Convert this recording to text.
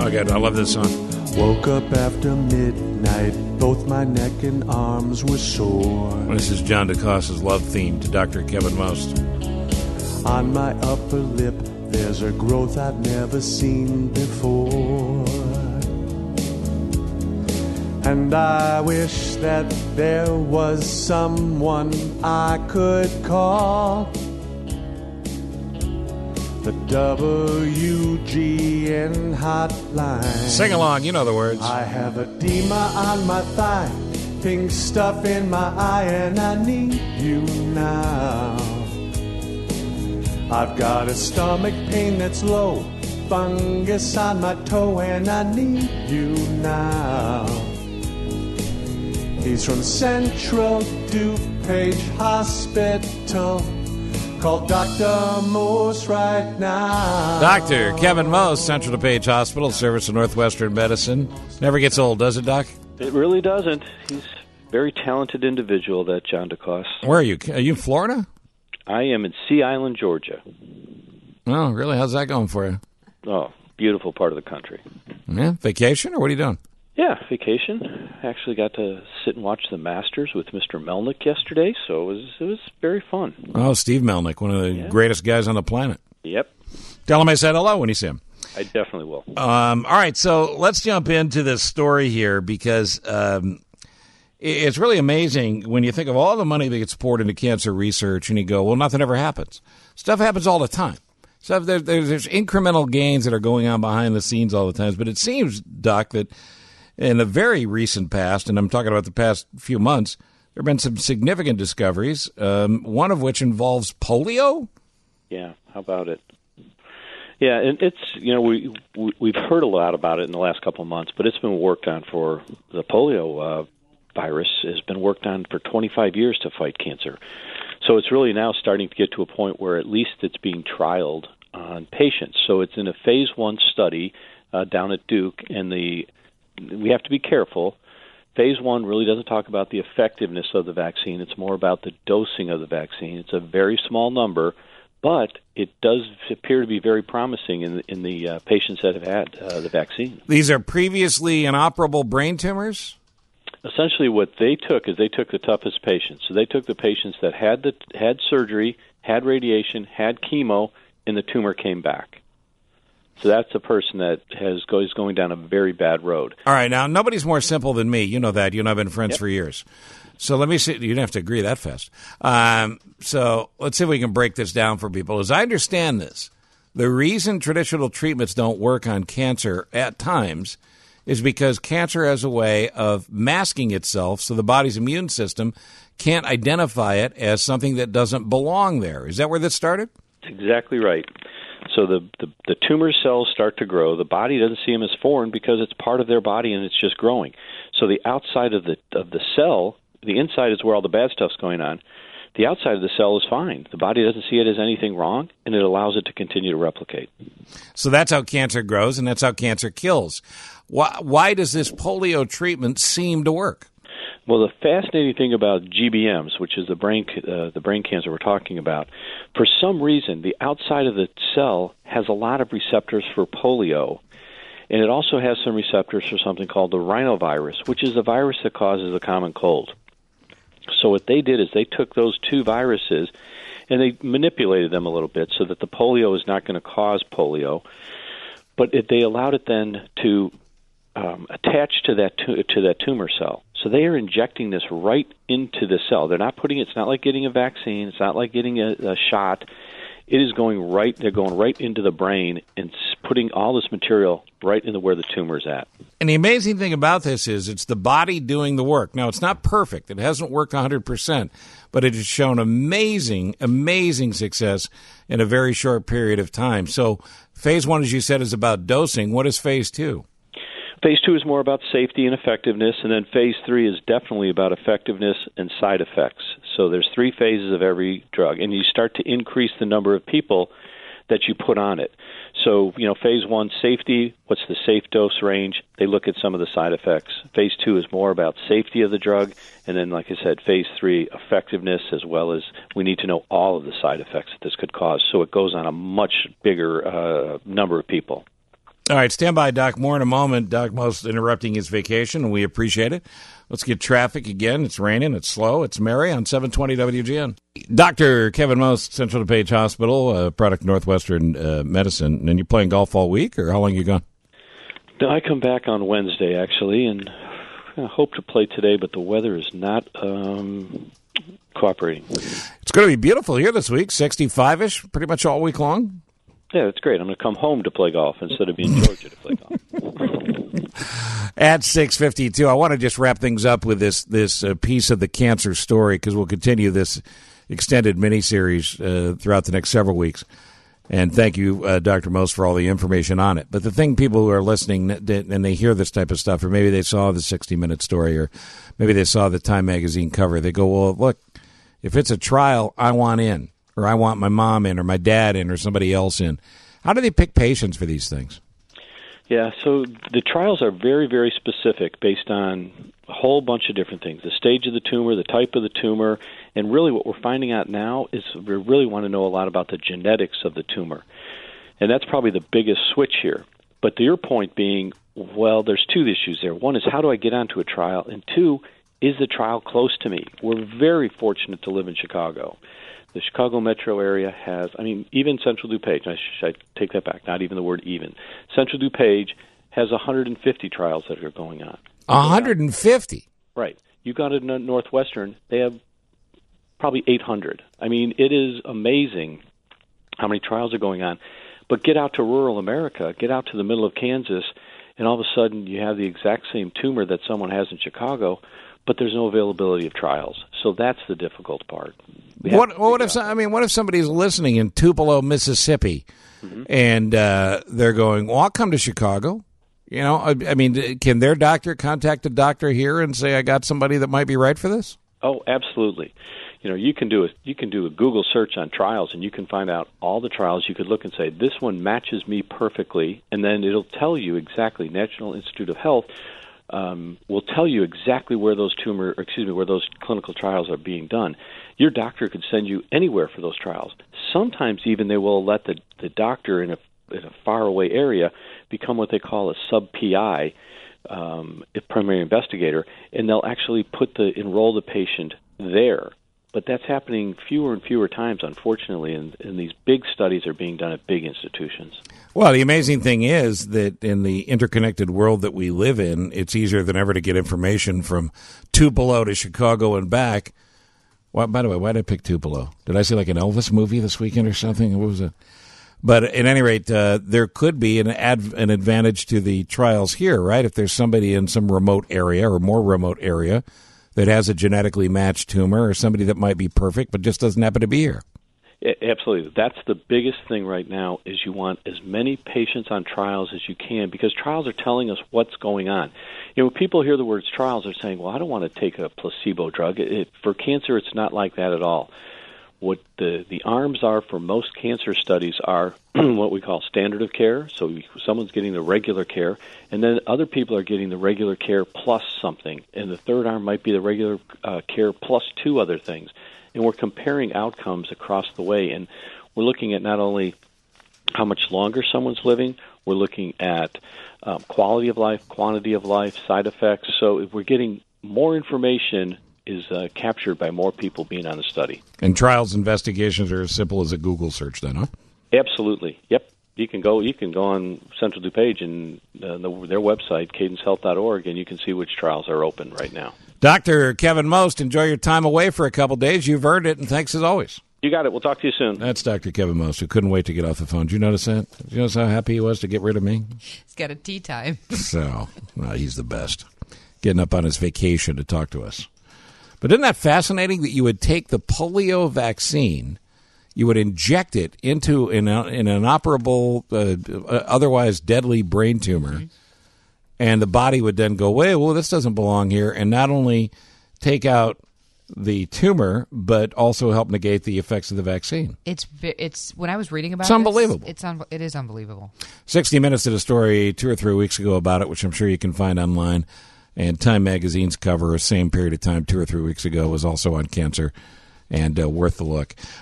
Oh, good. I love this song. Woke up after midnight, both my neck and arms were sore. This is John DeCosta's love theme to Dr. Kevin Most. On my upper lip, there's a growth I've never seen before. And I wish that there was someone I could call. The WGN hotline. Sing along, you know the words. I have edema on my thigh, pink stuff in my eye, and I need you now. I've got a stomach pain that's low, fungus on my toe, and I need you now. He's from Central DuPage Hospital. Call Dr. Most right now. Dr. Kevin Most, Central DuPage Hospital, service of Northwestern Medicine. Never gets old, does it, Doc? It really doesn't. He's a very talented individual, that John DeCosta. Where are you? Are you in Florida? I am in Sea Island, Georgia. Oh, really? How's that going for you? Oh, beautiful part of the country. Yeah, vacation, or what are you doing? Yeah, vacation. Actually got to sit and watch the Masters with Mr. Melnick yesterday, so it was very fun. Oh, Steve Melnick, one of the greatest guys on the planet. Yep. Tell him I said hello when you see him. I definitely will. All right, so let's jump into this story here because it's really amazing when you think of all the money that gets poured into cancer research and you go, well, nothing ever happens. Stuff happens all the time. There's incremental gains that are going on behind the scenes all the time. But it seems, Doc, that in the very recent past, and I'm talking about the past few months, there have been some significant discoveries, one of which involves polio. Yeah, how about it? Yeah, and it's, we've heard a lot about it in the last couple of months, but it's been worked on for the polio virus has been worked on for 25 years to fight cancer. So it's really now starting to get to a point where at least it's being trialed on patients. So it's in a phase 1 study down at Duke, and we have to be careful. Phase 1 really doesn't talk about the effectiveness of the vaccine. It's more about the dosing of the vaccine. It's a very small number, but it does appear to be very promising in the patients that have had the vaccine. These are previously inoperable brain tumors? Essentially what they took is they took the toughest patients. So they took the patients that had surgery, had radiation, had chemo, and the tumor came back. So that's a person that is going down a very bad road. All right, now nobody's more simple than me. You know that. You and I have been friends for years. So let me see. You don't have to agree that fast. So let's see if we can break this down for people. As I understand this, the reason traditional treatments don't work on cancer at times is because cancer has a way of masking itself so the body's immune system can't identify it as something that doesn't belong there. Is that where this started? That's exactly right. So the tumor cells start to grow. The body doesn't see them as foreign because it's part of their body and it's just growing. So the outside of the cell, the inside is where all the bad stuff's going on. The outside of the cell is fine. The body doesn't see it as anything wrong, and it allows it to continue to replicate. So that's how cancer grows, and that's how cancer kills. Why does this polio treatment seem to work? Well, the fascinating thing about GBMs, which is the brain cancer we're talking about, for some reason, the outside of the cell has a lot of receptors for polio, and it also has some receptors for something called the rhinovirus, which is the virus that causes the common cold. So what they did is they took those two viruses and they manipulated them a little bit so that the polio is not going to cause polio, but they allowed it then to attach to that tumor cell. So they are injecting this right into the cell. They're not putting it's not like getting a vaccine. It's not like getting a shot. It is going right. They're going right into the brain and putting all this material right into where the tumor is at. And the amazing thing about this is it's the body doing the work. Now, it's not perfect. It hasn't worked 100%, but it has shown amazing, amazing success in a very short period of time. So phase 1, as you said, is about dosing. What is phase 2? Phase 2 is more about safety and effectiveness, and then phase 3 is definitely about effectiveness and side effects. So there's 3 phases of every drug, and you start to increase the number of people that you put on it. So, phase 1, safety, what's the safe dose range? They look at some of the side effects. Phase 2 is more about safety of the drug, and then, like I said, phase 3, effectiveness, as well as we need to know all of the side effects that this could cause. So it goes on a much bigger number of people. All right, stand by, Doc. More in a moment. Doc Most interrupting his vacation, and we appreciate it. Let's get traffic again. It's raining. It's slow. It's merry on 720 WGN. Dr. Kevin Most, Central DuPage Hospital, product Northwestern Medicine. And you playing golf all week, or how long you gone? No, I come back on Wednesday, actually, and I hope to play today, but the weather is not cooperating. It's going to be beautiful here this week, 65-ish, pretty much all week long. Yeah, that's great. I'm going to come home to play golf instead of being in Georgia to play golf. At 6:52, I want to just wrap things up with this piece of the cancer story, because we'll continue this extended mini-series throughout the next several weeks. And thank you, Dr. Most, for all the information on it. But the thing, people who are listening and they hear this type of stuff, or maybe they saw the 60-minute story, or maybe they saw the Time magazine cover, they go, well, look, if it's a trial, I want in, or I want my mom in, or my dad in, or somebody else in. How do they pick patients for these things? Yeah, so the trials are very, very specific based on a whole bunch of different things. The stage of the tumor, the type of the tumor, and really what we're finding out now is we really want to know a lot about the genetics of the tumor. And that's probably the biggest switch here. But to your point being, well, there's two issues there. One is, how do I get onto a trial? And two, is the trial close to me? We're very fortunate to live in Chicago. The Chicago metro area has, even Central DuPage, I take that back, not even the word even. Central DuPage has 150 trials that are going on. 150? Right. You got to Northwestern, they have probably 800. It is amazing how many trials are going on. But get out to rural America, get out to the middle of Kansas, and all of a sudden you have the exact same tumor that someone has in Chicago, but there's no availability of trials. So that's the difficult part. What if somebody's listening in Tupelo, Mississippi, and they're going, well, I'll come to Chicago. Can their doctor contact a doctor here and say, I got somebody that might be right for this? Oh, absolutely. You can do a Google search on trials, and you can find out all the trials. You could look and say, this one matches me perfectly, and then it'll tell you exactly. National Institute of Health will tell you exactly where those where those clinical trials are being done. Your doctor could send you anywhere for those trials. Sometimes even they will let the doctor in a faraway area become what they call a sub-PI, a primary investigator, and they'll actually enroll the patient there. But that's happening fewer and fewer times, unfortunately, and these big studies are being done at big institutions. Well, the amazing thing is that in the interconnected world that we live in, it's easier than ever to get information from Tupelo to Chicago and back. Well, by the way, why did I pick Tupelo? Did I see like an Elvis movie this weekend or something? What was it? But at any rate, there could be an advantage to the trials here, right? If there's somebody in some remote area or more remote area that has a genetically matched tumor, or somebody that might be perfect but just doesn't happen to be here. Absolutely. That's the biggest thing right now, is you want as many patients on trials as you can, because trials are telling us what's going on. When people hear the words trials, they're saying, well, I don't want to take a placebo drug. For cancer, it's not like that at all. What the arms are for most cancer studies are what we call standard of care. So someone's getting the regular care, and then other people are getting the regular care plus something. And the third arm might be the regular care plus two other things. And we're comparing outcomes across the way. And we're looking at not only how much longer someone's living, we're looking at quality of life, quantity of life, side effects. So if we're getting more information is captured by more people being on the study. And trials investigations are as simple as a Google search then, huh? Absolutely. Yep. You can go on Central DuPage and their website, cadencehealth.org, and you can see which trials are open right now. Dr. Kevin Most, enjoy your time away for a couple days. You've earned it, and thanks as always. You got it. We'll talk to you soon. That's Dr. Kevin Most, who couldn't wait to get off the phone. Did you notice that? Did you notice how happy he was to get rid of me? He's got a tea time. He's the best. Getting up on his vacation to talk to us. But isn't that fascinating that you would take the polio vaccine, you would inject it into an inoperable, otherwise deadly brain tumor, and the body would then go, well, this doesn't belong here, and not only take out the tumor, but also help negate the effects of the vaccine. It's when I was reading about it, it's unbelievable. It is unbelievable. 60 Minutes did a story 2 or 3 weeks ago about it, which I'm sure you can find online. And Time Magazine's cover, same period of time, 2 or 3 weeks ago, was also on cancer, and worth the look.